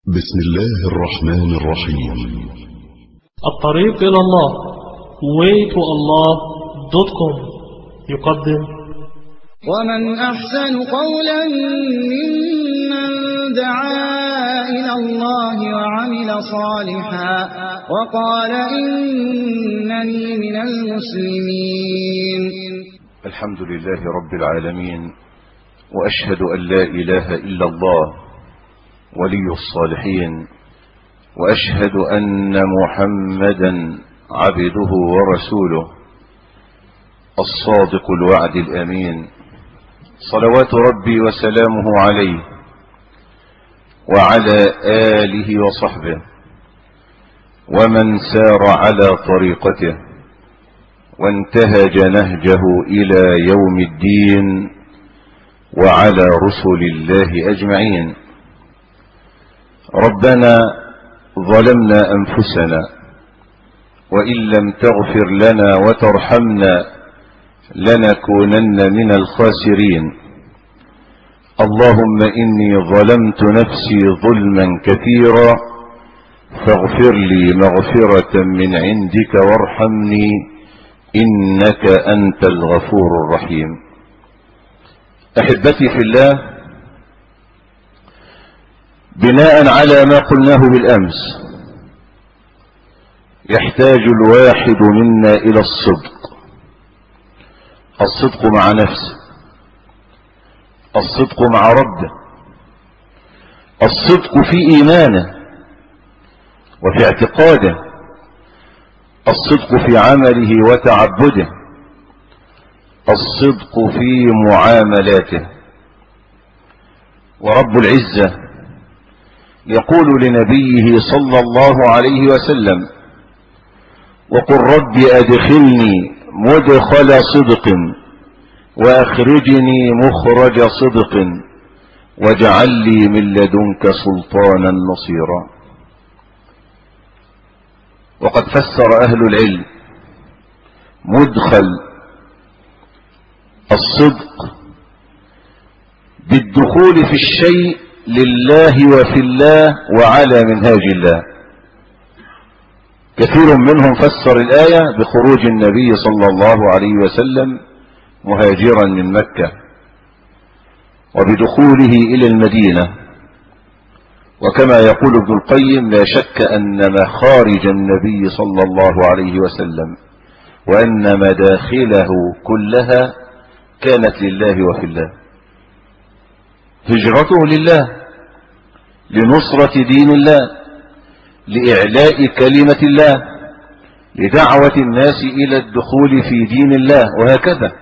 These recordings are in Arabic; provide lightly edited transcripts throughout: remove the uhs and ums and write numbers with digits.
بسم الله الرحمن الرحيم. الطريق إلى الله waytoallah.com يقدم ومن أحسن قولا ممن دعا إلى الله وعمل صالحا وقال إنني من المسلمين. الحمد لله رب العالمين، وأشهد أن لا إله إلا الله ولي الصالحين، وأشهد أن محمدا عبده ورسوله الصادق الوعد الأمين، صلوات ربي وسلامه عليه وعلى آله وصحبه ومن سار على طريقته وانتهج نهجه إلى يوم الدين وعلى رسل الله أجمعين. ربنا ظلمنا أنفسنا وإن لم تغفر لنا وترحمنا لنكونن من الخاسرين. اللهم إني ظلمت نفسي ظلما كثيرا فاغفر لي مغفرة من عندك وارحمني إنك أنت الغفور الرحيم. أحبتي في الله، بناء على ما قلناه بالأمس، يحتاج الواحد منا إلى الصدق مع نفسه، الصدق مع ربه، الصدق في إيمانه وفي اعتقاده، الصدق في عمله وتعبده، الصدق في معاملاته. ورب العزة يقول لنبيه صلى الله عليه وسلم: وقل رب أدخلني مدخل صدق وأخرجني مخرج صدق واجعل لي من لدنك سلطانا نصيرا. وقد فسر أهل العلم مدخل الصدق بالدخول في الشيء لله وفي الله وعلى منهاج الله. كثير منهم فسر الآية بخروج النبي صلى الله عليه وسلم مهاجرا من مكة وبدخوله إلى المدينة. وكما يقول ابن القيم: لا شك أن مخارج النبي صلى الله عليه وسلم وأن مداخله كلها كانت لله وفي الله. هجرته لله، لنصرة دين الله، لإعلاء كلمة الله، لدعوة الناس إلى الدخول في دين الله، وهكذا.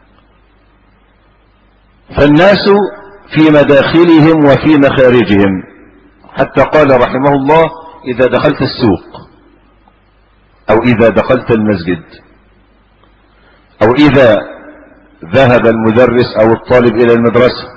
فالناس في مداخلهم وفي مخارجهم، حتى قال رحمه الله: إذا دخلت السوق أو إذا دخلت المسجد أو إذا ذهب المدرس أو الطالب إلى المدرسة،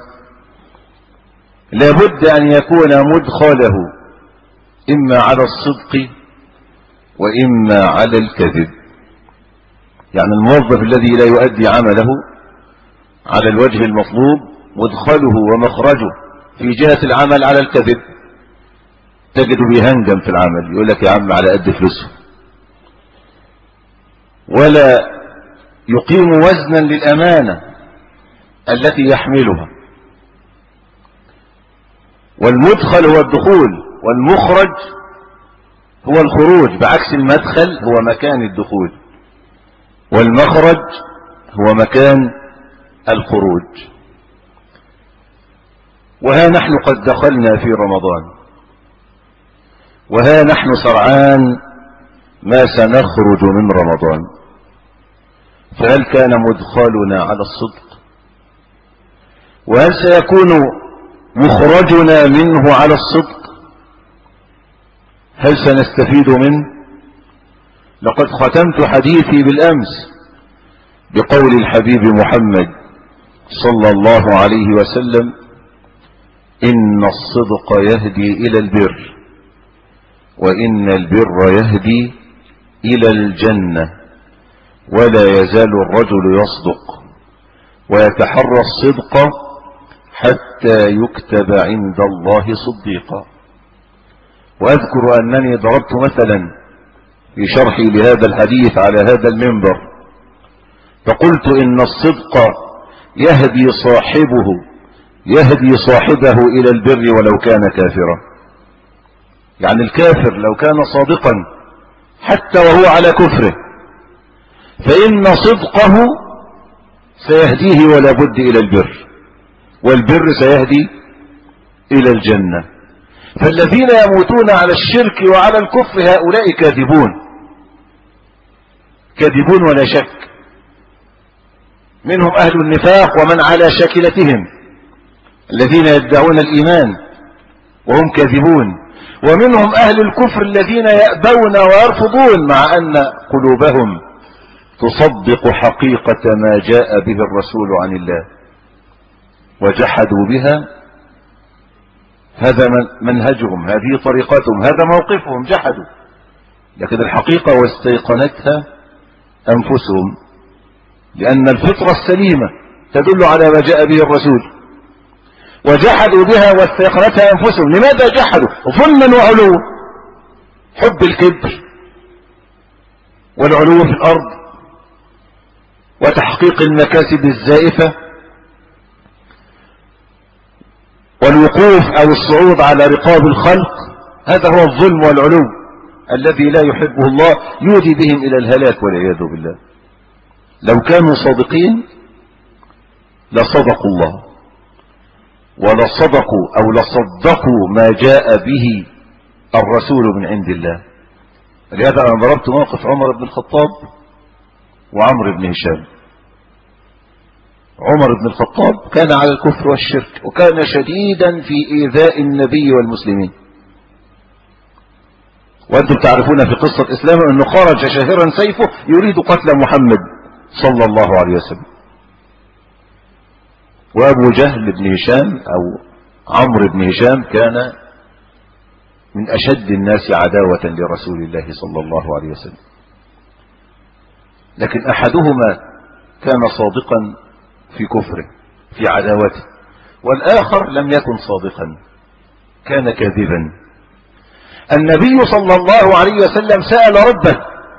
لابد أن يكون مدخله إما على الصدق وإما على الكذب. يعني الموظف الذي لا يؤدي عمله على الوجه المطلوب مدخله ومخرجه في جهة العمل على الكذب. تجد بيهنجم في العمل، يقول لك: يا عم على قد فلوسه، ولا يقيم وزنا للأمانة التي يحملها. والمدخل هو الدخول، والمخرج هو الخروج، بعكس المدخل هو مكان الدخول والمخرج هو مكان الخروج. وها نحن قد دخلنا في رمضان، وها نحن سرعان ما سنخرج من رمضان. فهل كان مدخلنا على الصدق؟ وهل سيكون مخرجنا منه على الصدق؟ هل سنستفيد منه؟ لقد ختمت حديثي بالأمس بقول الحبيب محمد صلى الله عليه وسلم: إن الصدق يهدي إلى البر، وإن البر يهدي إلى الجنة، ولا يزال الرجل يصدق ويتحرى الصدق حتى يكتب عند الله صديقا. وأذكر أنني ضربت مثلا في شرحي لهذا الحديث على هذا المنبر، فقلت إن الصدق يهدي صاحبه إلى البر ولو كان كافرا. يعني الكافر لو كان صادقا حتى وهو على كفره فإن صدقه سيهديه ولا بد إلى البر، والبر سيهدي إلى الجنة. فالذين يموتون على الشرك وعلى الكفر هؤلاء كاذبون ولا شك. منهم أهل النفاق ومن على شاكلتهم الذين يدعون الإيمان وهم كاذبون، ومنهم أهل الكفر الذين يأبون ويرفضون مع أن قلوبهم تصدق حقيقة ما جاء به الرسول عن الله، وجحدوا بها. هذا منهجهم، هذه طريقتهم، هذا موقفهم، جحدوا. لكن الحقيقة واستيقنتها أنفسهم، لأن الفطرة السليمة تدل على ما جاء به الرسول، وجحدوا بها واستيقنتها أنفسهم. لماذا جحدوا؟ ظلما وعلوا، حب الكبر والعلو في الأرض وتحقيق المكاسب الزائفة والوقوف أو الصعود على رقاب الخلق. هذا هو الظلم والعلو الذي لا يحبه الله، يودي بهم إلى الهلاك والعياذ بالله. لو كانوا صادقين لصدقوا الله لصدقوا ما جاء به الرسول من عند الله. لهذا أنا ضربت موقف عمر بن الخطاب وعمرو بن هشام. عمر بن الخطاب كان على الكفر والشرك، وكان شديدا في إيذاء النبي والمسلمين. وأنتم تعرفون في قصة إسلامه أنه خرج شاهرا سيفه يريد قتل محمد صلى الله عليه وسلم. وأبو جهل بن هشام أو عمرو بن هشام كان من أشد الناس عداوة لرسول الله صلى الله عليه وسلم. لكن أحدهما كان صادقا في كفره في عداوته، والآخر لم يكن صادقا، كان كاذبا. النبي صلى الله عليه وسلم سأل ربه،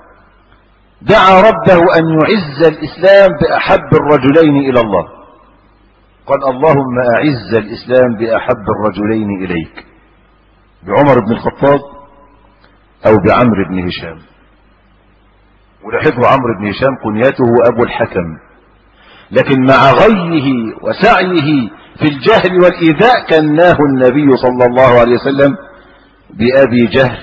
دعا ربه أن يعز الإسلام بأحب الرجلين إلى الله. قال اللهم أعز الإسلام بأحب الرجلين إليك، بعمر بن الخطاب أو بعمرو بن هشام. ولاحظوا عمرو بن هشام كنيته أبو الحكم، لكن مع غيه وسعيه في الجهل والإيذاء كناه النبي صلى الله عليه وسلم بأبي جهل،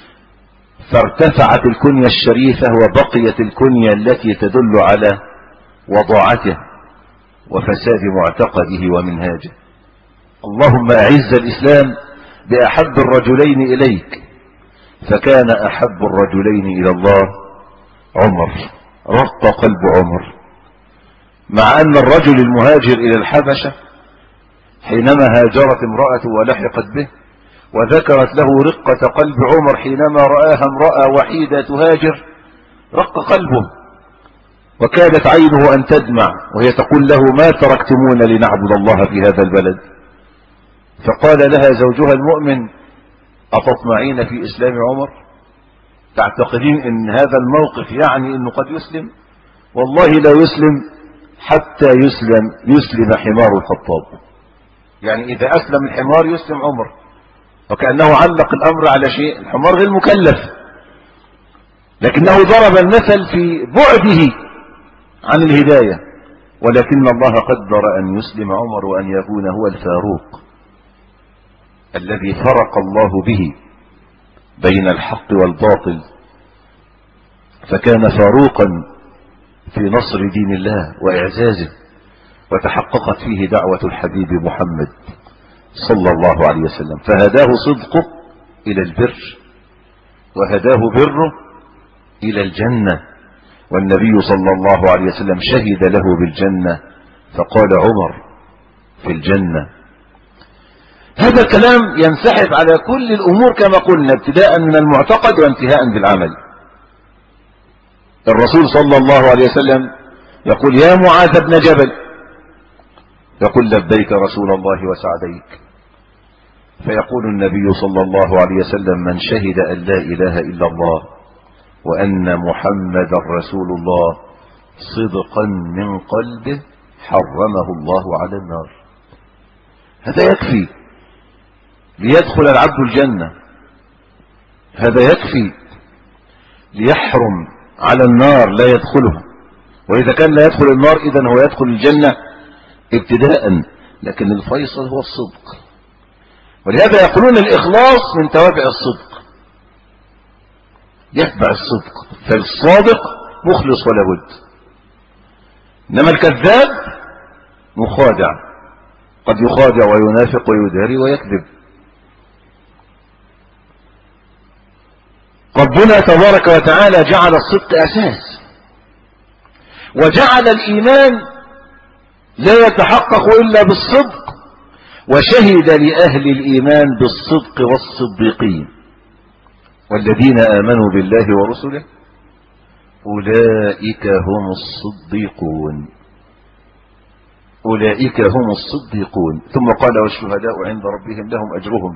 فارتفعت الكنية الشريفة وبقيت الكنية التي تدل على وضاعته وفساد معتقده ومنهاجه. اللهم أعز الإسلام بأحب الرجلين إليك، فكان أحب الرجلين إلى الله عمر. رق قلب عمر، مع أن الرجل المهاجر إلى الحبشة حينما هاجرت امرأته ولحقت به، وذكرت له رقة قلب عمر حينما رآها امرأة وحيدة تهاجر، رق قلبه وكادت عينه أن تدمع وهي تقول له ما تركتمون لنعبد الله في هذا البلد؟ فقال لها زوجها المؤمن أتطمعين في إسلام عمر؟ تعتقدين أن هذا الموقف يعني أنه قد يسلم؟ والله لا يسلم حتى يسلم حمار الخطاب. يعني إذا أسلم الحمار يسلم عمر، وكأنه علق الأمر على شيء. الحمار غير مكلف، لكنه ضرب المثل في بعده عن الهداية. ولكن الله قدر أن يسلم عمر وأن يكون هو الفاروق الذي فرق الله به بين الحق والباطل، فكان فاروقا في نصر دين الله وإعزازه، وتحققت فيه دعوة الحبيب محمد صلى الله عليه وسلم. فهداه صدقه إلى البر، وهداه بره إلى الجنة. والنبي صلى الله عليه وسلم شهد له بالجنة، فقال عمر في الجنة. هذا الكلام ينسحب على كل الأمور كما قلنا، ابتداء من المعتقد وانتهاء بالعمل. الرسول صلى الله عليه وسلم يقول يا معاذ بن جبل، يقول لبيك رسول الله وسعديك. فيقول النبي صلى الله عليه وسلم: من شهد أن لا إله إلا الله وأن محمد رسول الله صدقا من قلبه حرمه الله على النار. هذا يكفي ليدخل العبد الجنة، هذا يكفي ليحرم على النار لا يدخلها. وإذا كان لا يدخل النار إذن هو يدخل الجنة ابتداء، لكن الفيصل هو الصدق. ولهذا يقولون الإخلاص من توابع الصدق، يتبع الصدق، فالصادق مخلص ولا بد. إنما الكذاب مخادع، قد يخادع وينافق ويداري ويكذب. ربنا تبارك وتعالى جعل الصدق أساس، وجعل الإيمان لا يتحقق إلا بالصدق، وشهد لأهل الإيمان بالصدق والصديقين: والذين آمنوا بالله ورسله أولئك هم الصديقون، أولئك هم الصديقون. ثم قال: والشهداء عند ربهم لهم أجرهم.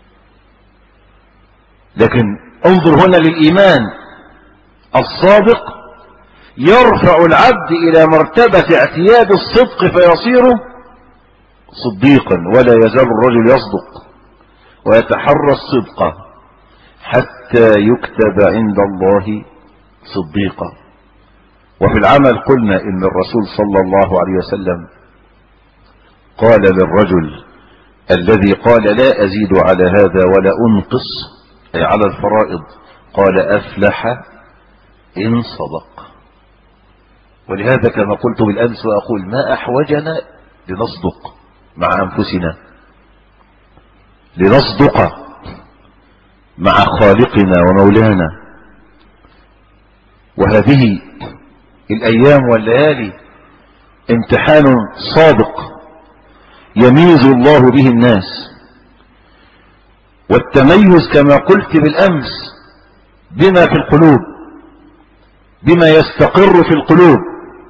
لكن انظر هنا للإيمان الصادق، يرفع العبد إلى مرتبة اعتياد الصدق فيصير صديقا، ولا يزال الرجل يصدق ويتحرى الصدق حتى يكتب عند الله صديقا. وفي العمل قلنا إن الرسول صلى الله عليه وسلم قال للرجل الذي قال: لا أزيد على هذا ولا أنقص، أي على الفرائض، قال: أفلح إن صدق. ولهذا كما قلت بالأمس وأقول: ما أحوجنا لنصدق مع أنفسنا، لنصدق مع خالقنا ومولانا. وهذه الأيام والليالي امتحان صادق يميز الله به الناس. والتميز كما قلت بالأمس بما في القلوب، بما يستقر في القلوب،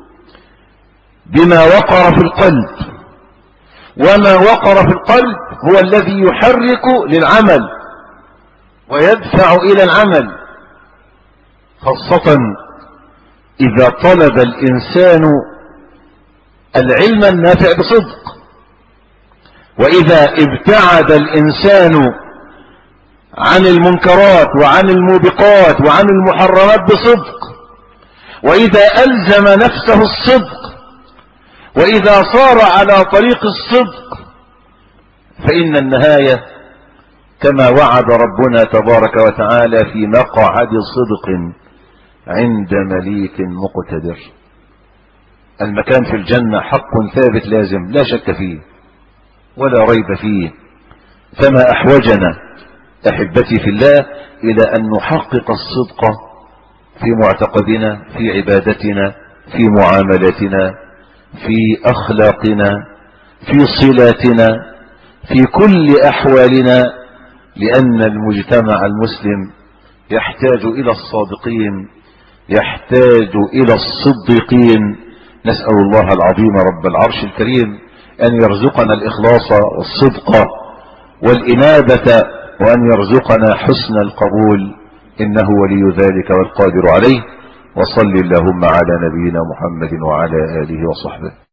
بما وقر في القلب. وما وقر في القلب هو الذي يحرك للعمل ويدفع إلى العمل، خاصة إذا طلب الإنسان العلم النافع بصدق، وإذا ابتعد الإنسان عن المنكرات وعن الموبقات وعن المحرمات بصدق، وإذا ألزم نفسه الصدق، وإذا صار على طريق الصدق، فإن النهاية كما وعد ربنا تبارك وتعالى: في مقعد صدق عند مليك مقتدر. المكان في الجنة حق ثابت لازم لا شك فيه ولا ريب فيه. فما أحوجنا أحبتي في الله إلى أن نحقق الصدق في معتقدنا، في عبادتنا، في معاملاتنا، في أخلاقنا، في صلاتنا، في كل أحوالنا، لأن المجتمع المسلم يحتاج إلى الصادقين، يحتاج إلى الصديقين. نسأل الله العظيم رب العرش الكريم أن يرزقنا الإخلاص والصدق والإنابة، وأن يرزقنا حسن القبول، إنه ولي ذلك والقادر عليه. وصل اللهم على نبينا محمد وعلى آله وصحبه.